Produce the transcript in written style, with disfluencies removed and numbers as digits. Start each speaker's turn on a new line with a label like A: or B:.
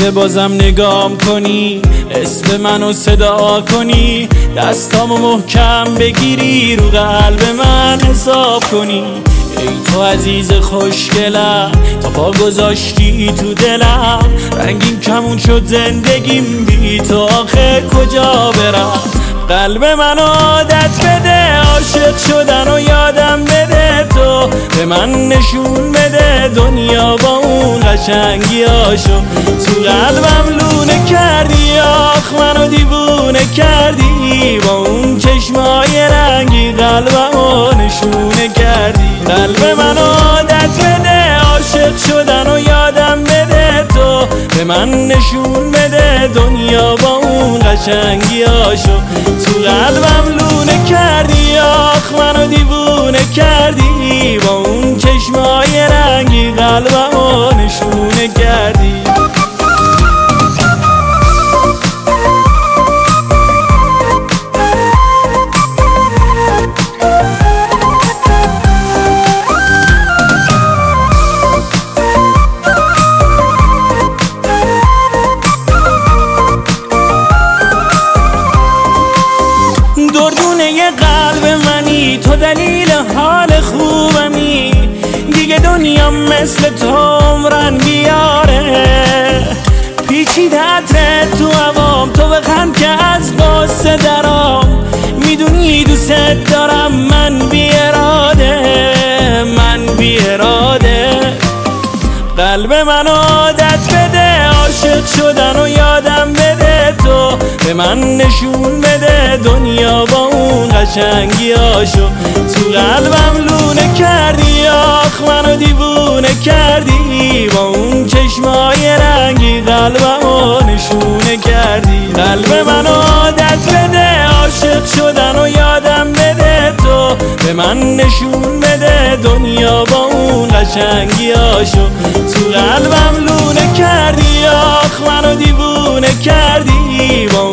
A: که بازم نگام کنی، اسم منو صدا کنی، دستامو محکم بگیری، رو قلب من حساب کنی. ای تو عزیز خوشگلم، تا پا گذاشتی تو دلم، رنگین کمون شد زندگیم، بی تو آخه کجا برم؟ قلب من عادت بده، عاشق شدن و یادم بده، تو به من نشون بده دنیا با اون قشنگیاشو. تو قلبم لونه کردی، آخ منو دیوونه کردی، با اون چشمای رنگی قلبمو نشونه کردی. قلب من عادت بده، عاشق شدن و یادم بده، تو به من نشون بده دنیا با اون قشنگیاشو. تو قلبم لونه کردی، آخ منو دیوونه کردی، با اون چشمای رنگی قلبمو نشونه کردی. دردونه قلب منی، تو دلیل حال خوبمی، دیگه دنیا مثل تو عمرن بیاره. پیچیده عطرت تو هوام، تو بخند که از قصه درام، میدونی دوست دارم من بی اراده، من بی اراده. قلب من عادت بده، عاشق شدن و یادم بده، تو به من نشون بده دنیا با اون قشنگیاشو. تو قلبم لونه کردی، آخ منو دیوونه کردی، با اون چشمای رنگی قلبمو نشونه کردی. قلب من عادت بده، عاشق شدن و یادم بده، تو به من نشون بده دنیا با اون قشنگیاشو. تو قلبم لونه کردی، آخ منو دیوونه کردی، با